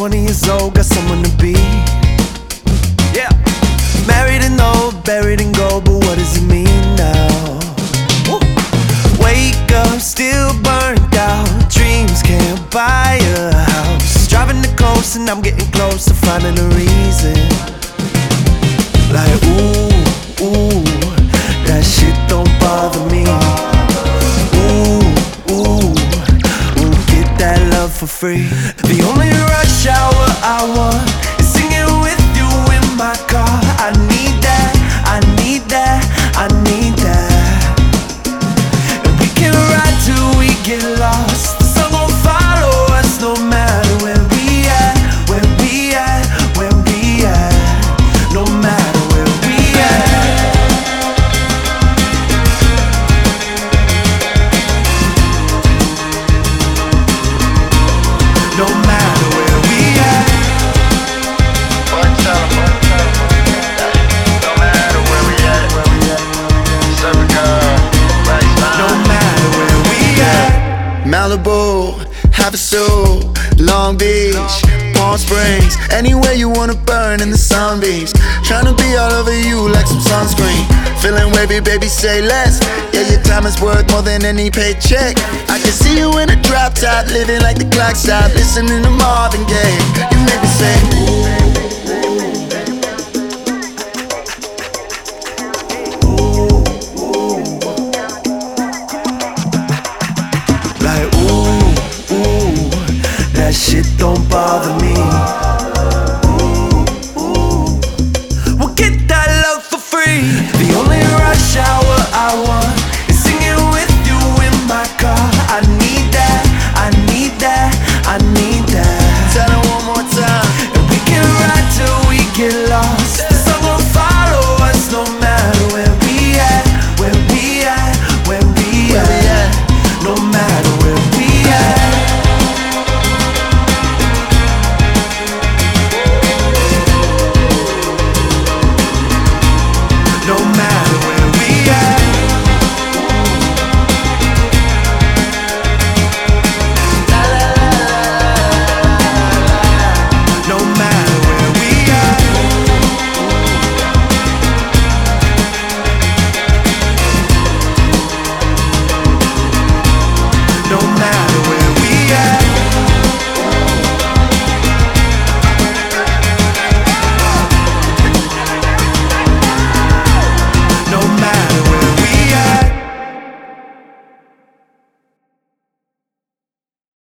20 years old, got someone to be. Yeah. Married and old, buried in gold, but what does it mean now? Woo. Wake up, still burnt out. Dreams can't buy a house. Driving the coast and I'm getting close to finding a reason. Like ooh, ooh, that shit don't bother me. Ooh, ooh, ooh, get that love for free. The only rush hour I want is singing with you in my car. I need that, I need that, I need that. And we can ride till we get lost. The sun gon' follow us no matter where we at, where we at, where we at. No matter where we at. No matter where we at. No matter where we at. No matter where we at. Malibu, Havasu, Long Beach, Palm Springs, anywhere you wanna burn in the sunbeams. Tryna be all over you like some sunscreen. Feeling wavy, baby, say less. Yeah, your time is worth more than any paycheck. I can see you in a drop top, living like the clock stop, listening to Marvin Gaye. You make me say, ooh.